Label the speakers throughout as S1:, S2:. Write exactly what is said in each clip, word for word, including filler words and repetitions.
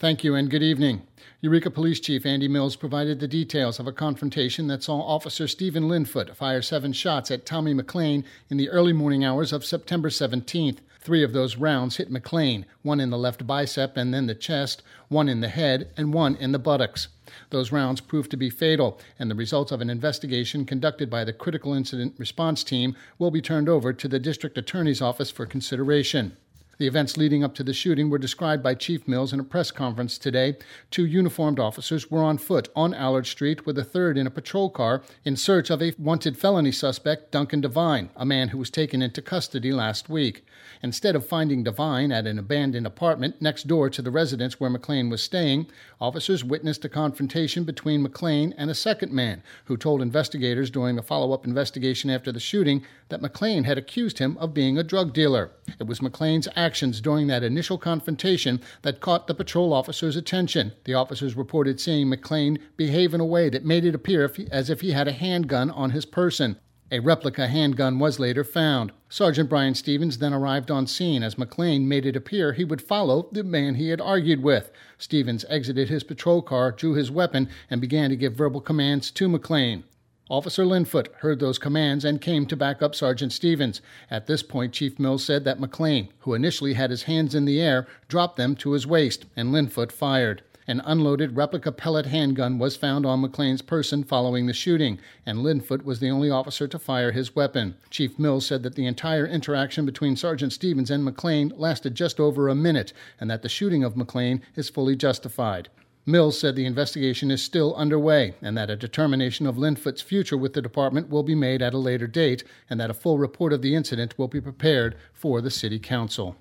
S1: Thank you and good evening. Eureka Police Chief Andy Mills provided the details of a confrontation that saw Officer Stephen Linfoot fire seven shots at Tommy McLean in the early morning hours of September seventeenth. Three of those rounds hit McLean, one in the left bicep and then the chest, one in the head, and one in the buttocks. Those rounds proved to be fatal, and the results of an investigation conducted by the Critical Incident Response Team will be turned over to the District Attorney's Office for consideration. The events leading up to the shooting were described by Chief Mills in a press conference today. Two uniformed officers were on foot on Allard Street with a third in a patrol car in search of a wanted felony suspect, Duncan Devine, a man who was taken into custody last week. Instead of finding Devine at an abandoned apartment next door to the residence where McLean was staying, officers witnessed a confrontation between McLean and a second man who told investigators during the follow-up investigation after the shooting that McLean had accused him of being a drug dealer. It was McLean's actions during that initial confrontation that caught the patrol officer's attention. The officers reported seeing McLean behave in a way that made it appear if he, as if he had a handgun on his person. A replica handgun was later found. Sergeant Brian Stevens then arrived on scene as McLean made it appear he would follow the man he had argued with. Stevens exited his patrol car, drew his weapon, and began to give verbal commands to McLean. Officer Linfoot heard those commands and came to back up Sergeant Stevens. At this point, Chief Mills said that McLean, who initially had his hands in the air, dropped them to his waist, and Linfoot fired. An unloaded replica pellet handgun was found on McLean's person following the shooting, and Linfoot was the only officer to fire his weapon. Chief Mills said that the entire interaction between Sergeant Stevens and McLean lasted just over a minute, and that the shooting of McLean is fully justified. Mills said the investigation is still underway and that a determination of Linfoot's future with the department will be made at a later date and that a full report of the incident will be prepared for the City Council.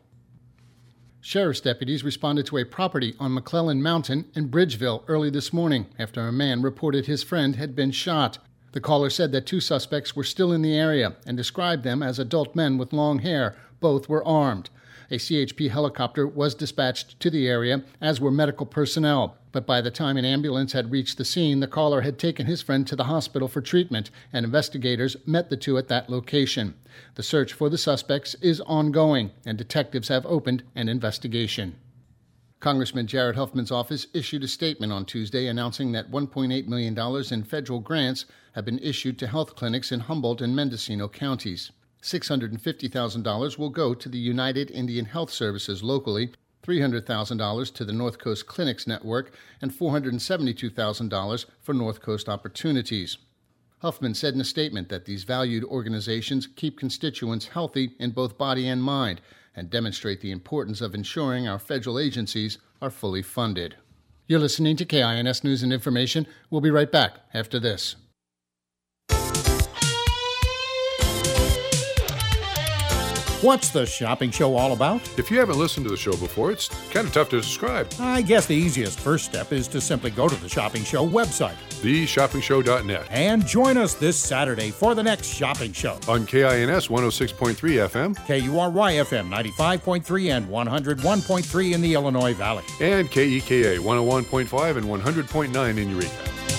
S1: Sheriff's deputies responded to a property on McClellan Mountain in Bridgeville early this morning after a man reported his friend had been shot. The caller said that two suspects were still in the area and described them as adult men with long hair. Both were armed. A C H P helicopter was dispatched to the area, as were medical personnel. But by the time an ambulance had reached the scene, the caller had taken his friend to the hospital for treatment, and investigators met the two at that location. The search for the suspects is ongoing, and detectives have opened an investigation. Congressman Jared Huffman's office issued a statement on Tuesday announcing that one point eight million dollars in federal grants have been issued to health clinics in Humboldt and Mendocino counties. six hundred fifty thousand dollars will go to the United Indian Health Services locally, three hundred thousand dollars to the North Coast Clinics Network, and four hundred seventy-two thousand dollars for North Coast Opportunities. Huffman said in a statement that these valued organizations keep constituents healthy in both body and mind and demonstrate the importance of ensuring our federal agencies are fully funded. You're listening to K I N S News and Information. We'll be right back after this.
S2: What's the shopping show all about?
S3: If you haven't listened to the show before, it's kind of tough to describe.
S2: I guess the easiest first step is to simply go to the Shopping Show website,
S3: the shopping show dot net,
S2: and join us this Saturday for the next Shopping Show.
S3: On K I N S one oh six point three F M,
S2: K U R Y F M ninety-five point three and one oh one point three in the Illinois Valley,
S3: and K E K A one oh one point five and one hundred point nine in Eureka.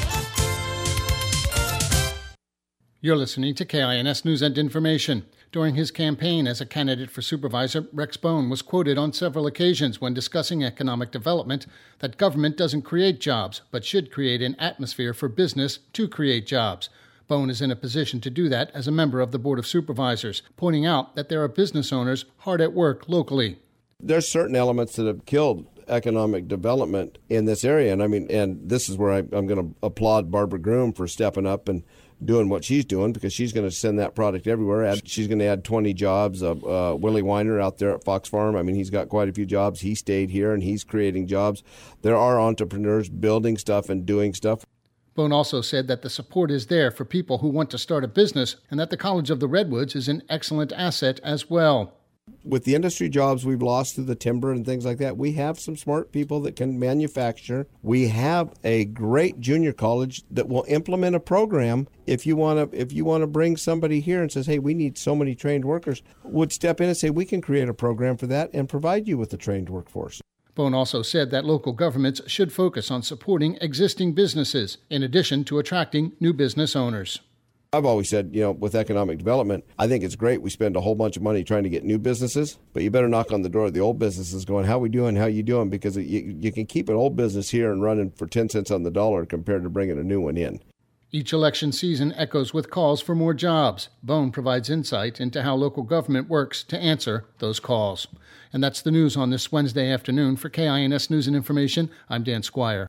S1: You're listening to K I N S News and Information. During his campaign as a candidate for supervisor, Rex Bone was quoted on several occasions when discussing economic development that government doesn't create jobs, but should create an atmosphere for business to create jobs. Bone is in a position to do that as a member of the Board of Supervisors, pointing out that there are business owners hard at work locally.
S4: There's certain elements that have killed economic development in this area, and I mean, and this is where I, I'm going to applaud Barbara Groom for stepping up and doing what she's doing, because she's going to send that product everywhere. Add, she's going to add twenty jobs. Uh, uh, Willie Weiner out there at Fox Farm, I mean, he's got quite a few jobs. He stayed here, and he's creating jobs. There are entrepreneurs building stuff and doing stuff.
S1: Bone also said that the support is there for people who want to start a business and that the College of the Redwoods is an excellent asset as well.
S4: With the industry jobs we've lost through the timber and things like that, we have some smart people that can manufacture. We have a great junior college that will implement a program. If you want to, if you want to bring somebody here and says, "Hey, we need so many trained workers," would step in and say, "We can create a program for that and provide you with a trained workforce."
S1: Bone also said that local governments should focus on supporting existing businesses in addition to attracting new business owners.
S4: I've always said, you know, with economic development, I think it's great we spend a whole bunch of money trying to get new businesses, but you better knock on the door of the old businesses going, how we doing, how you doing? Because you, you can keep an old business here and running for ten cents on the dollar compared to bringing a new one in.
S1: Each election season echoes with calls for more jobs. Bone provides insight into how local government works to answer those calls. And that's the news on this Wednesday afternoon. For K I N S News and Information, I'm Dan Squire.